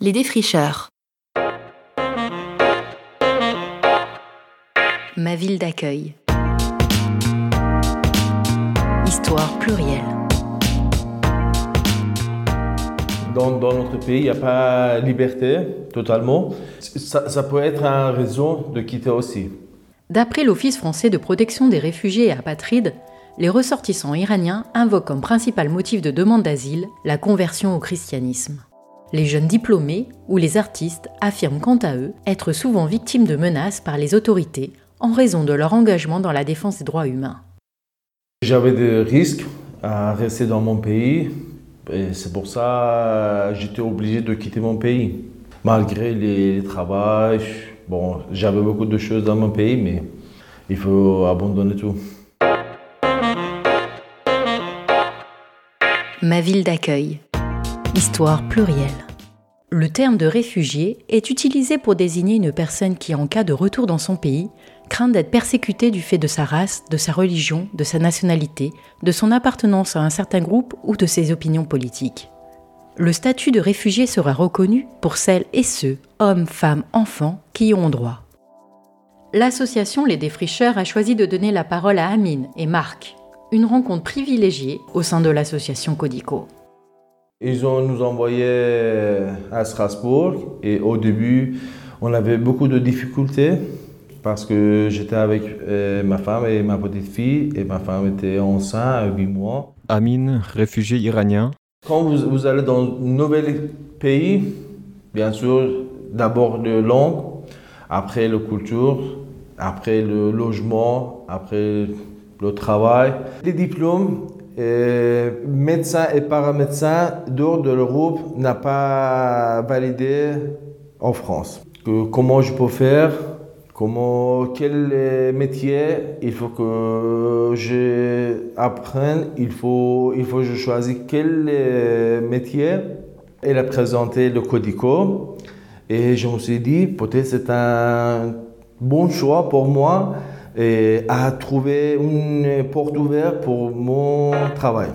Les défricheurs. Ma ville d'accueil. Histoire plurielle. Dans notre pays, il n'y a pas de liberté totalement. Ça peut être une raison de quitter aussi. D'après l'Office français de protection des réfugiés et apatrides, les ressortissants iraniens invoquent comme principal motif de demande d'asile la conversion au christianisme. Les jeunes diplômés ou les artistes affirment quant à eux être souvent victimes de menaces par les autorités en raison de leur engagement dans la défense des droits humains. J'avais des risques à rester dans mon pays et c'est pour ça que j'étais obligé de quitter mon pays. Malgré les travaux, j'avais beaucoup de choses dans mon pays, mais il faut abandonner tout. Ma ville d'accueil. Histoire plurielle. Le terme de réfugié est utilisé pour désigner une personne qui, en cas de retour dans son pays, craint d'être persécutée du fait de sa race, de sa religion, de sa nationalité, de son appartenance à un certain groupe ou de ses opinions politiques. Le statut de réfugié sera reconnu pour celles et ceux, hommes, femmes, enfants, qui y ont droit. L'association Les Défricheurs a choisi de donner la parole à Amine et Marc, une rencontre privilégiée au sein de l'association Codico. Ils ont nous envoyé à Strasbourg et au début, on avait beaucoup de difficultés parce que j'étais avec ma femme et ma petite fille et ma femme était enceinte à 8 mois. Amine, réfugié iranien. Quand vous allez dans un nouvel pays, bien sûr, d'abord la langue, après la culture, après le logement, après le travail, les diplômes. Médecins et paramédecins dehors de l'Europe n'a pas validé en France. Comment je peux faire, quel métier il faut que j'apprenne, il faut que je choisisse quel métier. Elle a présenté le Codico et je me suis dit peut-être c'est un bon choix pour moi. Et à trouver une porte ouverte pour mon travail.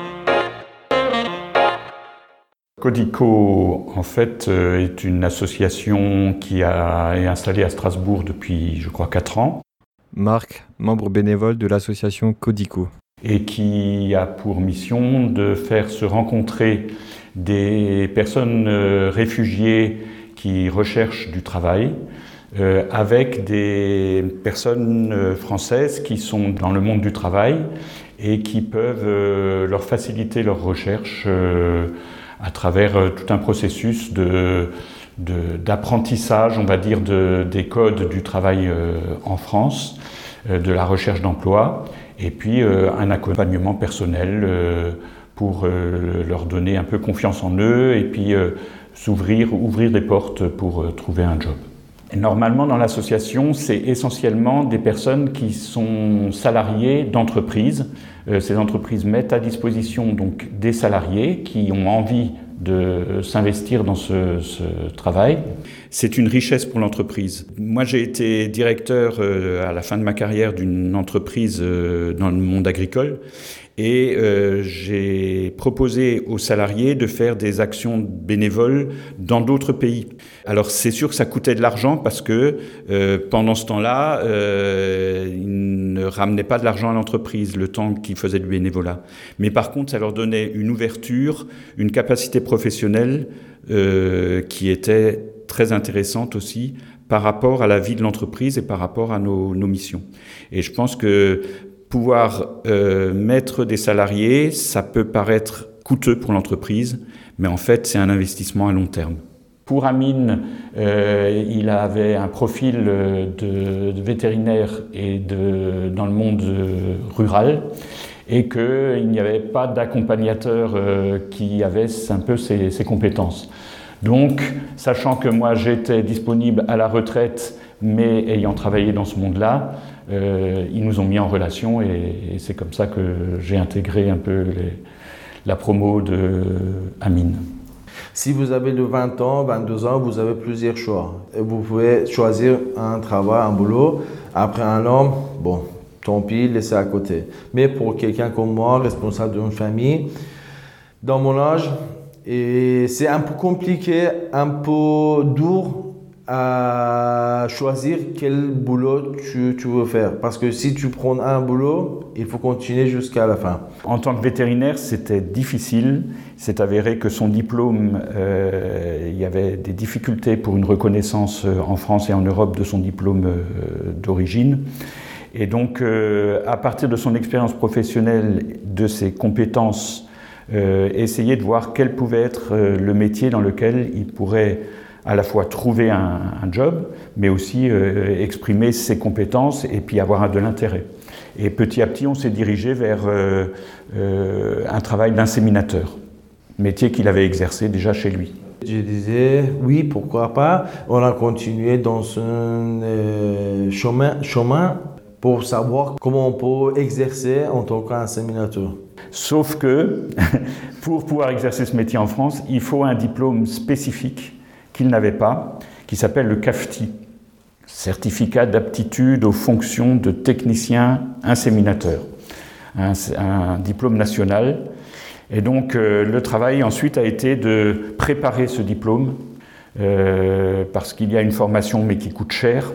Codico, en fait, est une association qui est installée à Strasbourg depuis, je crois, 4 ans. Marc, membre bénévole de l'association Codico. Et qui a pour mission de faire se rencontrer des personnes réfugiées qui recherchent du travail, avec des personnes françaises qui sont dans le monde du travail et qui peuvent leur faciliter leur recherche à travers tout un processus d'apprentissage, on va dire, des codes du travail en France, de la recherche d'emploi, et puis un accompagnement personnel pour leur donner un peu confiance en eux et puis ouvrir des portes pour trouver un job. Normalement, dans l'association, c'est essentiellement des personnes qui sont salariées d'entreprises. Ces entreprises mettent à disposition donc des salariés qui ont envie de s'investir dans ce travail. C'est une richesse pour l'entreprise. Moi, j'ai été directeur à la fin de ma carrière d'une entreprise dans le monde agricole. Et j'ai proposé aux salariés de faire des actions bénévoles dans d'autres pays. Alors c'est sûr que ça coûtait de l'argent parce que pendant ce temps-là, ils ne ramenaient pas de l'argent à l'entreprise le temps qu'ils faisaient du bénévolat. Mais par contre, ça leur donnait une ouverture, une capacité professionnelle qui était très intéressante aussi par rapport à la vie de l'entreprise et par rapport à nos missions. Et je pense que pouvoir mettre des salariés, ça peut paraître coûteux pour l'entreprise, mais en fait, c'est un investissement à long terme. Pour Amine, il avait un profil de vétérinaire et dans le monde rural, et qu'il n'y avait pas d'accompagnateur qui avait un peu ses compétences. Donc, sachant que moi, j'étais disponible à la retraite, mais ayant travaillé dans ce monde-là, ils nous ont mis en relation et c'est comme ça que j'ai intégré un peu la promo de Amine. Si vous avez de 20 ans, 22 ans, vous avez plusieurs choix. Et vous pouvez choisir un travail, un boulot. Après un an, tant pis, laissez à côté. Mais pour quelqu'un comme moi, responsable d'une famille, dans mon âge, Et c'est un peu compliqué, un peu dur à choisir quel boulot tu veux faire. Parce que si tu prends un boulot, il faut continuer jusqu'à la fin. En tant que vétérinaire, c'était difficile. C'est avéré que son diplôme, il y avait des difficultés pour une reconnaissance en France et en Europe de son diplôme d'origine. Et donc, à partir de son expérience professionnelle, de ses compétences, essayer de voir quel pouvait être le métier dans lequel il pourrait à la fois trouver un job, mais aussi exprimer ses compétences et puis avoir de l'intérêt. Et petit à petit, on s'est dirigé vers un travail d'inséminateur, métier qu'il avait exercé déjà chez lui. Je disais, oui, pourquoi pas. On a continué dans un chemin pour savoir comment on peut exercer en tant qu'inséminateur. Sauf que, pour pouvoir exercer ce métier en France, il faut un diplôme spécifique qu'il n'avait pas, qui s'appelle le CAFTI, Certificat d'aptitude aux fonctions de technicien inséminateur, un diplôme national. Et donc le travail ensuite a été de préparer ce diplôme, parce qu'il y a une formation mais qui coûte cher,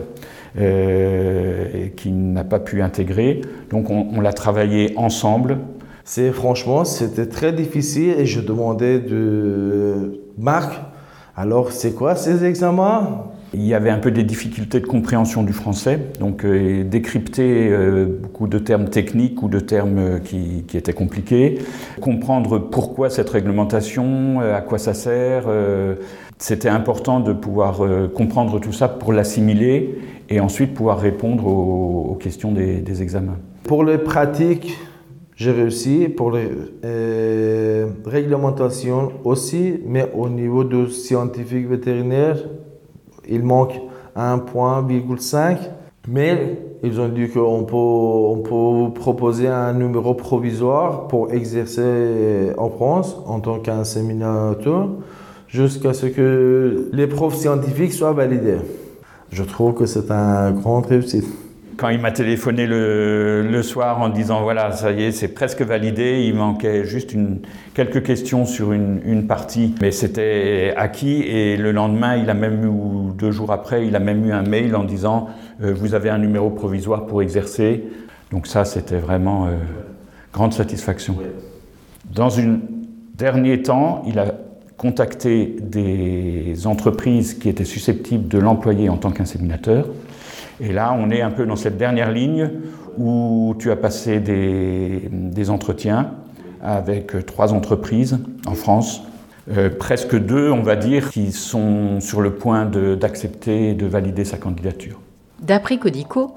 et qui n'a pas pu intégrer. Donc on l'a travaillé ensemble. Franchement, c'était très difficile et je demandais de Marc, alors c'est quoi ces examens? Il y avait un peu des difficultés de compréhension du français, donc décrypter beaucoup de termes techniques ou de termes qui étaient compliqués, comprendre pourquoi cette réglementation, à quoi ça sert. C'était important de pouvoir comprendre tout ça pour l'assimiler et ensuite pouvoir répondre aux questions des examens. Pour les pratiques, j'ai réussi. Pour les réglementations aussi, mais au niveau de scientifique vétérinaire, il manque 1,5. Mais ils ont dit qu'on peut proposer un numéro provisoire pour exercer en France en tant qu'inséminateur jusqu'à ce que les preuves scientifiques soient validées. Je trouve que c'est un grand réussite. Quand il m'a téléphoné le soir en disant voilà, ça y est, c'est presque validé, il manquait juste quelques questions sur une partie, mais c'était acquis. Et le lendemain, il a même eu, ou 2 jours après, il a même eu un mail en disant vous avez un numéro provisoire pour exercer. Donc ça, c'était vraiment grande satisfaction. Dans un dernier temps, il a contacté des entreprises qui étaient susceptibles de l'employer en tant qu'inséminateur. Et là, on est un peu dans cette dernière ligne où tu as passé des entretiens avec 3 entreprises en France, presque 2, on va dire, qui sont sur le point d'accepter et de valider sa candidature. D'après Codico,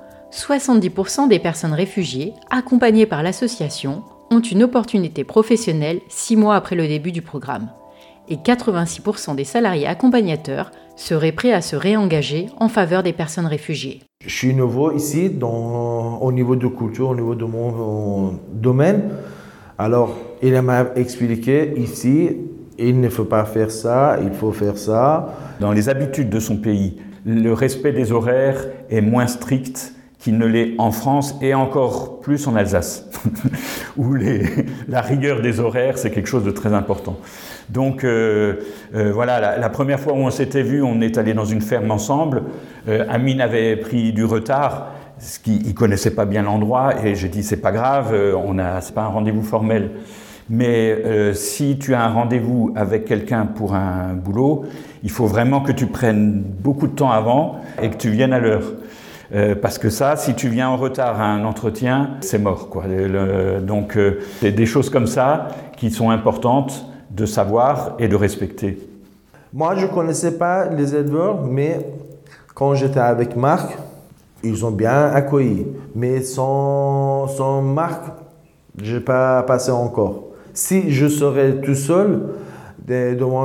70% des personnes réfugiées accompagnées par l'association ont une opportunité professionnelle 6 mois après le début du programme. Et 86% des salariés accompagnateurs seraient prêts à se réengager en faveur des personnes réfugiées. Je suis nouveau ici au niveau de culture, au niveau de mon domaine. Alors, il m'a expliqué ici, il ne faut pas faire ça, il faut faire ça. Dans les habitudes de son pays, le respect des horaires est moins strict qu'il ne l'est en France et encore plus en Alsace, où la rigueur des horaires, c'est quelque chose de très important. Donc voilà, la première fois où on s'était vu, on est allé dans une ferme ensemble. Amine avait pris du retard, il ne connaissait pas bien l'endroit, et j'ai dit c'est pas grave, c'est pas un rendez-vous formel. Mais si tu as un rendez-vous avec quelqu'un pour un boulot, il faut vraiment que tu prennes beaucoup de temps avant et que tu viennes à l'heure. Parce que ça, si tu viens en retard à un entretien, c'est mort, quoi. Donc c'est des choses comme ça qui sont importantes de savoir et de respecter. Moi, je ne connaissais pas les éleveurs, mais quand j'étais avec Marc, ils ont bien accueilli. Mais sans Marc, je n'ai pas passé encore. Si je serais tout seul devant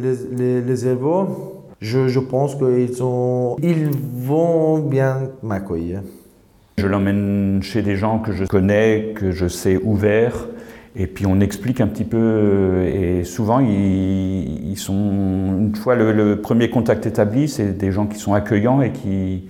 les éleveurs, je pense qu'ils vont bien m'accueillir. Je l'emmène chez des gens que je connais, que je sais ouverts. Et puis on explique un petit peu, et souvent ils sont, une fois le premier contact établi, c'est des gens qui sont accueillants et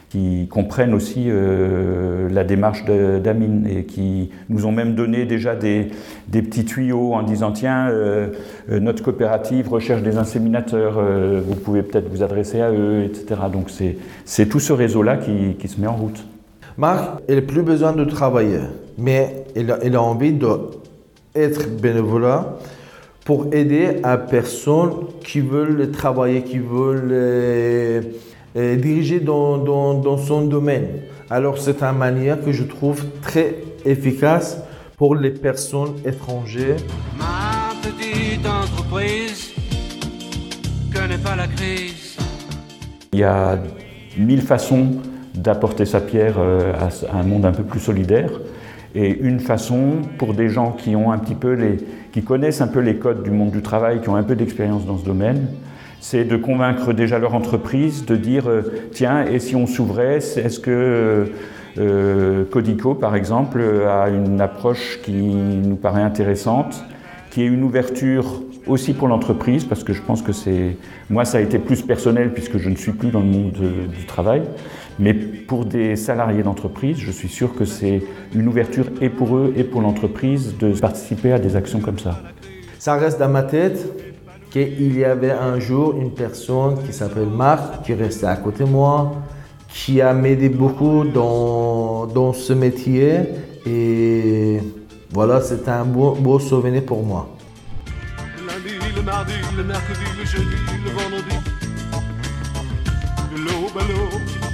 qui comprennent aussi la démarche d'Amine et qui nous ont même donné déjà des petits tuyaux en disant tiens, notre coopérative recherche des inséminateurs, vous pouvez peut-être vous adresser à eux, etc. Donc c'est tout ce réseau-là qui se met en route. Marc, il n'a plus besoin de travailler, mais il a envie d'être bénévole pour aider à personnes qui veulent travailler, qui veulent diriger dans son domaine. Alors c'est une manière que je trouve très efficace pour les personnes étrangères. Ma petite entreprise connaît pas la crise. Il y a 1000 façons d'apporter sa pierre à un monde un peu plus solidaire. Et une façon, pour des gens qui ont qui connaissent un peu les codes du monde du travail, qui ont un peu d'expérience dans ce domaine, c'est de convaincre déjà leur entreprise, de dire tiens, et si on s'ouvrait, est-ce que Codico, par exemple, a une approche qui nous paraît intéressante, qui est une ouverture aussi pour l'entreprise, parce que je pense que moi ça a été plus personnel puisque je ne suis plus dans le monde du travail, mais pour des salariés d'entreprise, je suis sûr que c'est une ouverture et pour eux et pour l'entreprise de participer à des actions comme ça. Ça reste dans ma tête qu'il y avait un jour une personne qui s'appelle Marc, qui restait à côté de moi, qui a m'aidé beaucoup dans ce métier et voilà, c'est un beau souvenir pour moi. Lundi, le mardi, le mercredi, le jeudi, le vendredi, de l'aube à l'aube.